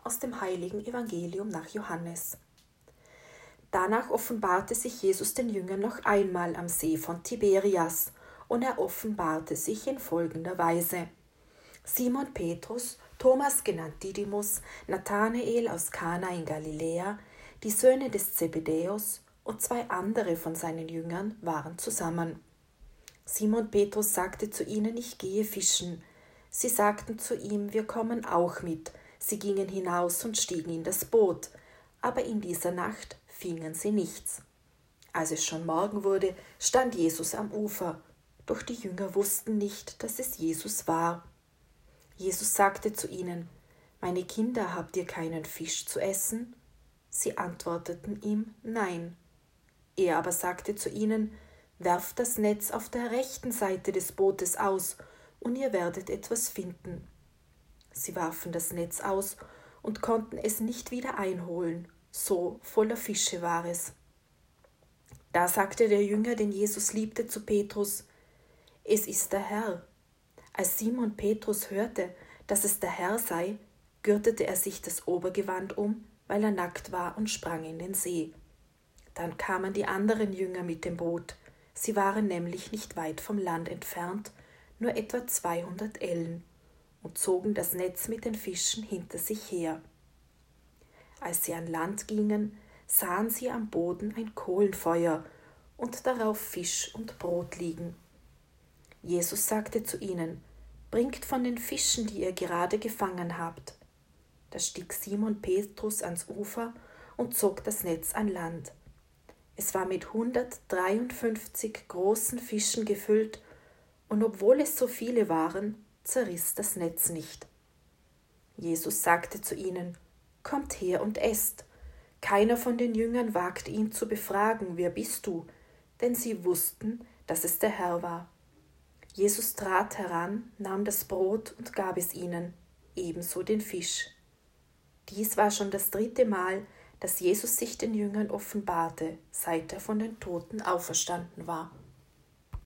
aus dem heiligen Evangelium nach Johannes. Danach offenbarte sich Jesus den Jüngern noch einmal am See von Tiberias, und er offenbarte sich in folgender Weise. Simon Petrus, Thomas genannt Didymus, Nathanael aus Kana in Galiläa, die Söhne des Zebedäus und 2 andere von seinen Jüngern waren zusammen. Simon Petrus sagte zu ihnen: Ich gehe fischen. Sie sagten zu ihm: Wir kommen auch mit. Sie gingen hinaus und stiegen in das Boot, aber in dieser Nacht fingen sie nichts. Als es schon Morgen wurde, stand Jesus am Ufer, doch die Jünger wussten nicht, dass es Jesus war. Jesus sagte zu ihnen: Meine Kinder, habt ihr keinen Fisch zu essen? Sie antworteten ihm: Nein. Er aber sagte zu ihnen: Werft das Netz auf der rechten Seite des Bootes aus, und ihr werdet etwas finden. Sie warfen das Netz aus und konnten es nicht wieder einholen, so voller Fische war es. Da sagte der Jünger, den Jesus liebte, zu Petrus: Es ist der Herr. Als Simon Petrus hörte, dass es der Herr sei, gürtete er sich das Obergewand um, weil er nackt war, und sprang in den See. Dann kamen die anderen Jünger mit dem Boot. Sie waren nämlich nicht weit vom Land entfernt, nur etwa 200 Ellen, und zogen das Netz mit den Fischen hinter sich her. Als sie an Land gingen, sahen sie am Boden ein Kohlenfeuer und darauf Fisch und Brot liegen. Jesus sagte zu ihnen: Bringt von den Fischen, die ihr gerade gefangen habt. Da stieg Simon Petrus ans Ufer und zog das Netz an Land. Es war mit 153 großen Fischen gefüllt, und obwohl es so viele waren, zerriss das Netz nicht. Jesus sagte zu ihnen: Kommt her und esst. Keiner von den Jüngern wagte ihn zu befragen: Wer bist du? Denn sie wussten, dass es der Herr war. Jesus trat heran, nahm das Brot und gab es ihnen, ebenso den Fisch. Dies war schon das 3. Mal, dass Jesus sich den Jüngern offenbarte, seit er von den Toten auferstanden war.